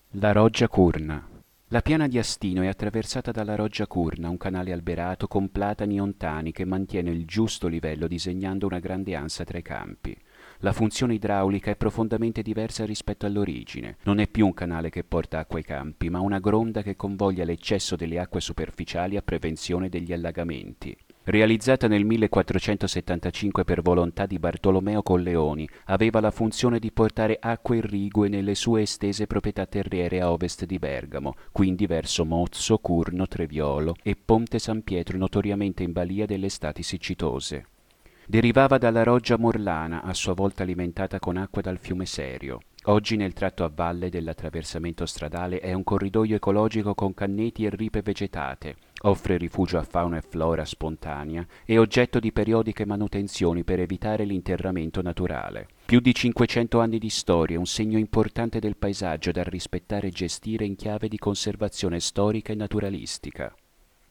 La Roggia Curna. La piana di Astino è attraversata dalla Roggia Curna, un canale alberato con platani ontani che mantiene il giusto livello disegnando una grande ansa tra i campi. La funzione idraulica è profondamente diversa rispetto all'origine. Non è più un canale che porta acqua ai campi, ma una gronda che convoglia l'eccesso delle acque superficiali a prevenzione degli allagamenti. Realizzata nel 1475 per volontà di Bartolomeo Colleoni, aveva la funzione di portare acque irrigue nelle sue estese proprietà terriere a ovest di Bergamo, quindi verso Mozzo, Curno, Treviolo e Ponte San Pietro, notoriamente in balia delle estati siccitose. Derivava dalla Roggia Morlana, a sua volta alimentata con acqua dal fiume Serio. Oggi nel tratto a valle dell'attraversamento stradale è un corridoio ecologico con canneti e ripe vegetate, offre rifugio a fauna e flora spontanea e oggetto di periodiche manutenzioni per evitare l'interramento naturale. Più di 500 anni di storia, un segno importante del paesaggio da rispettare e gestire in chiave di conservazione storica e naturalistica.